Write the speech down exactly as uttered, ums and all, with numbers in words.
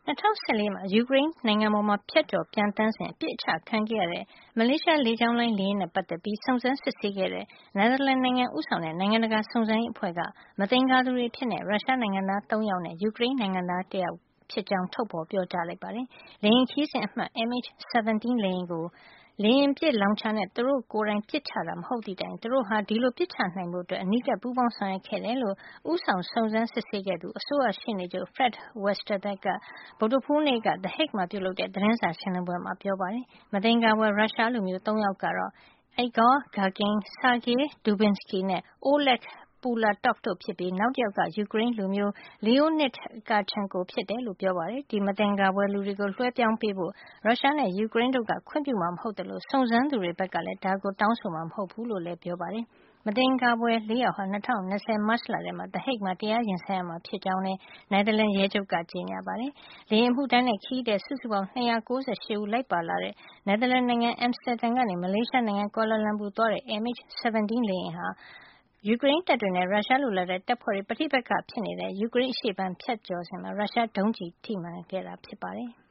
၂၀၁၄ မှာ ယူကရိန်းနိုင်ငံပေါ်မှာဖြတ်ကျော်ပျံသန်းစဉ်အပစ်ချခံခဲ့ရတဲ့မလေးရှားလေကြောင်းလိုင်းလေယာဉ်နဲ့ပတ်သက်ပြီးစုံစမ်းစစ်ဆေးခဲ့တဲ့နယ်သာလန်နိုင်ငံဦးဆောင်တဲ့နိုင်ငံတကာစုံစမ်းရေးအဖွဲ့ကမသင်္ကာသူတွေအဖြစ်ရုရှားနိုင်ငံသားသုံးယောက်နဲ့ယူကရိန်းနိုင်ငံသားတယောက်ဖြစ်ကြောင်းထုတ်ဖေါ်ပြောကြားလိုက်ပါတယ်။လေယာဉ်ခရီးစဉ်အမှတ် M H ဆဗန်တီး လေယာဉ်ကိုလေယာဉ်ပစ်လောင်ချာနဲ့သူတို့ကိုယ်တိုင်ပစ်ချတာမဟုတ်သည့်တိုင်သူတို့ဟာဒီလိုပစ်ချနိုင်ဖို့အနီးကပ်ပူးပေါင်းဆောင်ရွက်ခဲ့တယ်လို့ဦးဆောင်စုံစမ်းစစ်ဆေးခဲ့သူအစိုးရရှေ့နေချုပ် Fred Westerbeke ကဗုဒ္ဓဟူးနေ့က The Hague မှာပြုလုပ်တဲ့သတင်းစာရှင်းလင်းပွဲမှာပြောပါတယ်။မသင်္ကာဖွယ်ရုရှားလူမျိုးသုံးယောက်ကတော့ Igor Girkin, Sergei Dubinskiy နဲ့ Oleg Pulatov တို့ဖြစ်ပြီးနောက်တယောက်က ယူကရိန်းလူမျိုး Leonid Karchenko ဖြစ်တယ်လို့ပြောပါတယ်။ဒီမသင်္ကာဖွယ်လူတွေကိုလွှဲပြောင်းပေးဖို့ရုရှားနဲ့ယူကရိန်းတို့ကခွင့်ပြုမှာမဟုတ်သလိုစုံစမ်းသူတွေဘက်ကလည်းဒါကိုတောင်းဆိုမှာမဟုတ်ဘူးလို့လည်းပြောပါတယ်။မသင်္ကာဖွယ်လေးယောက်ဟာ၂၀၂၀မတ်လထဲမှာ The Hague မှာတရားရင်ဆိုင်ရမှာဖြစ်ကြောင်းလည်းနယ်သာလန်ရဲချုပ်ကကြေညာပါတယ်။လေယာဉ်အမှုထမ်းနဲ့ခရီးသည်စုစုပေါင်း၂၉၈ဦးလိုက်ပါလာတဲ့နယ်သာလန်နိုင်ငံ Amsterdam ကနေမလေးရှားနိုင်ငံကွာလာလမ်ပူသွားတဲ့ M H ဆဗန်တီး လေယာဉ်ဟာယူကရိန်းတပ်တွေနဲ့ရုရှားလိုလားတဲ့တပ်ဖွဲ့တွေပဋိပက္ခဖြစ်နေတဲ့ယူကရိန်းအရှေ့ပိုင်းဖြတ်ကျော်စဉ်မှာရုရှားဒုံးကျည်ထိမှန်ခဲ့တာဖြစ်ပါတယ်။